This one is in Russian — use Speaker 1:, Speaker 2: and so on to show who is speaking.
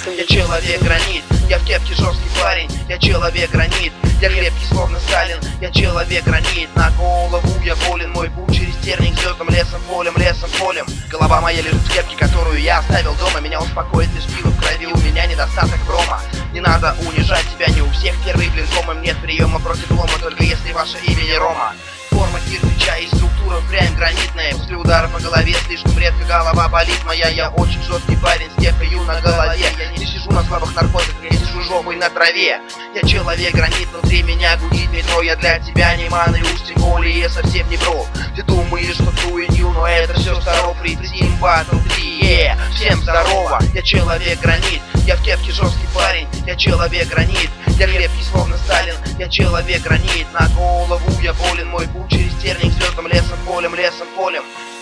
Speaker 1: Я человек-гранит, я в кепке жесткий парень. Я человек-гранит, я крепкий словно Сталин. Я человек-гранит, на голову я болен. Мой путь через терник, звездом, лесом, полем, лесом, полем. Голова моя лежит в кепке, которую я оставил дома. Меня успокоит лишь пиво в крови, у меня недостаток брома. Не надо унижать себя, не у всех первый блин комом. Нет приема против лома, только если ваше имя не Рома. Форма кирпича и структура прям гранитная. После удара по голове слишком редко голова болит моя. Я очень жесткий парень с кепкою на голове. Я не сижу на слабых наркотиках, я сижу жопой на траве. Я человек-гранит, внутри меня гудит метро. Я для тебя не ман, и уж тем более совсем не бро. Ты думаешь, что трую, но это все старо. Притим батл 3, всем здорово. Я человек-гранит, я в кепке жесткий парень. Я человек-гранит, я крепкий словно Сталин. Я человек-гранит, на голову я болен. Мой путь через терник, звездом, лесом, полем, лесом, полем.